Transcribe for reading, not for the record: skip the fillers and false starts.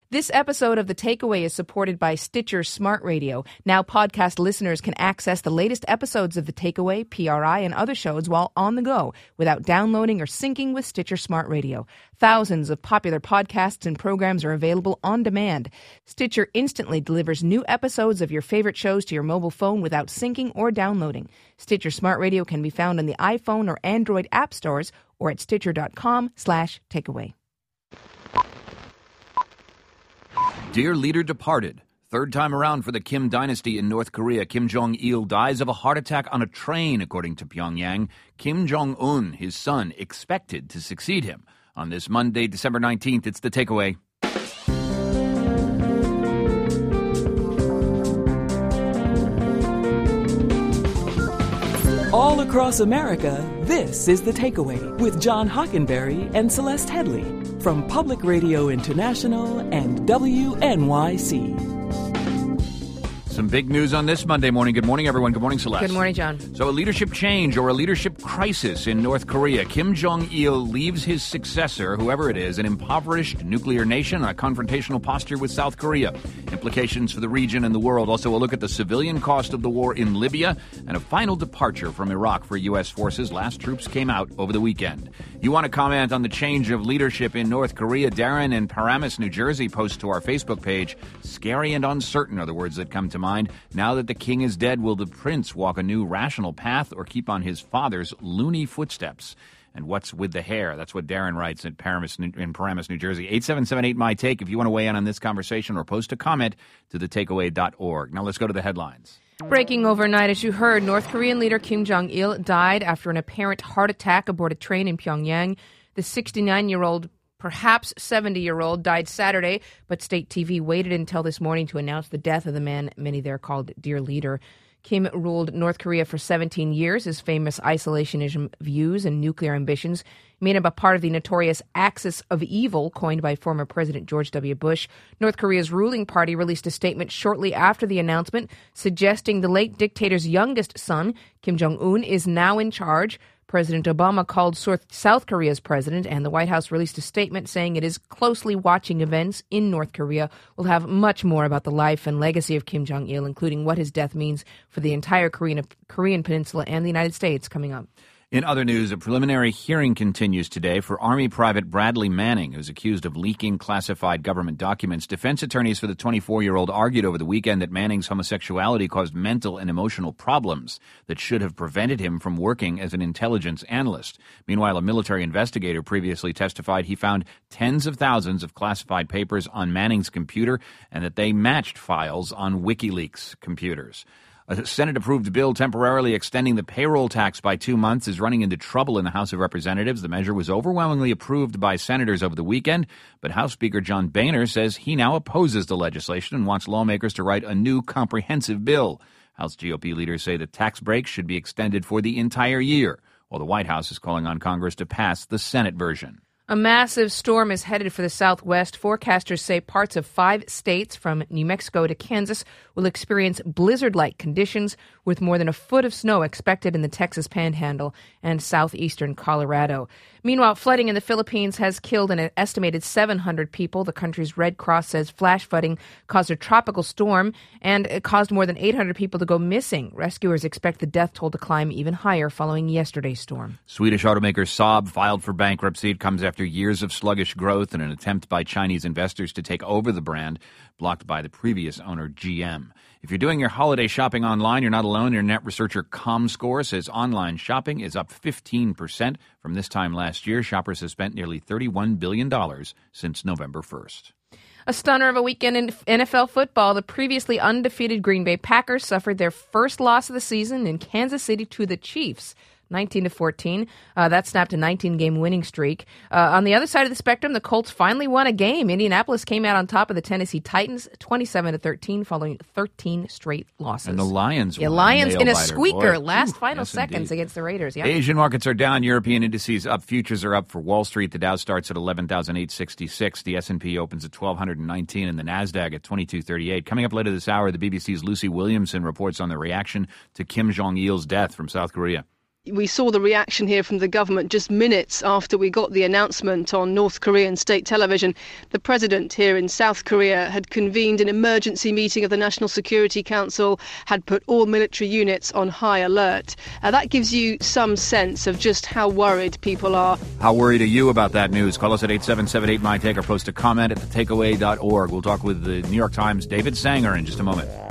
This episode of The Takeaway is supported by Stitcher Smart Radio. Now podcast listeners can access the latest episodes of The Takeaway, PRI, and other shows while on the go without downloading or syncing with Stitcher Smart Radio. Thousands of popular podcasts and programs are available on demand. Stitcher instantly delivers new episodes of your favorite shows to your mobile phone without syncing or downloading. Stitcher Smart Radio can be found on the iPhone or Android app stores or at stitcher.com/takeaway. Dear leader departed. Third time around for the Kim dynasty in North Korea. Kim Jong-il dies of a heart attack on a train, according to Pyongyang. Kim Jong-un, his son, expected to succeed him. On this Monday, December 19th, it's The Takeaway. All across America, this is The Takeaway with John Hockenberry and Celeste Headley from Public Radio International and WNYC. Some big news on this Monday morning. Good morning, everyone. Good morning, Celeste. Good morning, John. So a leadership change or a leadership crisis in North Korea. Kim Jong-il leaves his successor, whoever it is, an impoverished nuclear nation on a confrontational posture with South Korea. Implications for the region and the world. Also a look at the civilian cost of the war in Libya and a final departure from Iraq for U.S. forces. Last troops came out over the weekend. You want to comment on the change of leadership in North Korea? Darren in Paramus, New Jersey posts to our Facebook page, "Scary and uncertain" are the words that come to mind. Now that the king is dead, will the prince walk a new rational path or keep on his father's loony footsteps? And what's with the hair? That's what Darren writes in Paramus, New Jersey. 877-8-MY-TAKE if you want to weigh in on this conversation or post a comment to thetakeaway.org. Now let's go to the headlines. Breaking overnight, as you heard, North Korean leader Kim Jong-il died after an apparent heart attack aboard a train in Pyongyang. The 69-year-old, perhaps 70-year-old, died Saturday, but state TV waited until this morning to announce the death of the man many there called Dear Leader. Kim ruled North Korea for 17 years. His famous isolationism views and nuclear ambitions made him a part of the notorious Axis of Evil coined by former President George W. Bush. North Korea's ruling party released a statement shortly after the announcement suggesting the late dictator's youngest son, Kim Jong-un, is now in charge. President Obama called South Korea's president, and the White House released a statement saying it is closely watching events in North Korea. We'll have much more about the life and legacy of Kim Jong-il, including what his death means for the entire Korean peninsula and the United States, coming up. In other news, a preliminary hearing continues today for Army Private Bradley Manning, who's accused of leaking classified government documents. Defense attorneys for the 24-year-old argued over the weekend that Manning's homosexuality caused mental and emotional problems that should have prevented him from working as an intelligence analyst. Meanwhile, a military investigator previously testified he found tens of thousands of classified papers on Manning's computer and that they matched files on WikiLeaks computers. A Senate-approved bill temporarily extending the payroll tax by 2 months is running into trouble in the House of Representatives. The measure was overwhelmingly approved by senators over the weekend, but House Speaker John Boehner says he now opposes the legislation and wants lawmakers to write a new comprehensive bill. House GOP leaders say the tax break should be extended for the entire year, while the White House is calling on Congress to pass the Senate version. A massive storm is headed for the Southwest. Forecasters say parts of 5 states from New Mexico to Kansas will experience blizzard-like conditions with more than a foot of snow expected in the Texas Panhandle and southeastern Colorado. Meanwhile, flooding in the Philippines has killed an estimated 700 people. The country's Red Cross says flash flooding caused a tropical storm and it caused more than 800 people to go missing. Rescuers expect the death toll to climb even higher following yesterday's storm. Swedish automaker Saab filed for bankruptcy. It comes after years of sluggish growth and an attempt by Chinese investors to take over the brand, blocked by the previous owner, GM. If you're doing your holiday shopping online, you're not alone. Internet researcher ComScore says online shopping is up 15% from this time last year. Shoppers have spent nearly $31 billion since November 1st. A stunner of a weekend in NFL football. The previously undefeated Green Bay Packers suffered their first loss of the season in Kansas City to the Chiefs. 19-14. That snapped a 19-game winning streak. On the other side of the spectrum, the Colts finally won a game. Indianapolis came out on top of the Tennessee Titans, 27-13, following 13 straight losses. And the Lions won. The Lions in a squeaker, Boy. final Yes, seconds indeed. against the Raiders. Yeah. Asian markets are down. European indices up. Futures are up for Wall Street. The Dow starts at 11,866. The S&P opens at 1,219 and the NASDAQ at 2238. Coming up later this hour, the BBC's Lucy Williamson reports on the reaction to Kim Jong-il's death from South Korea. We saw the reaction here from the government just minutes after we got the announcement on North Korean state television. The president here in South Korea had convened an emergency meeting of the National Security Council, had put all military units on high alert. That gives you some sense of just how worried people are. How worried are you about that news? Call us at 877-8-MY-TAKE or post a comment at thetakeaway.org. We'll talk with the New York Times' David Sanger in just a moment.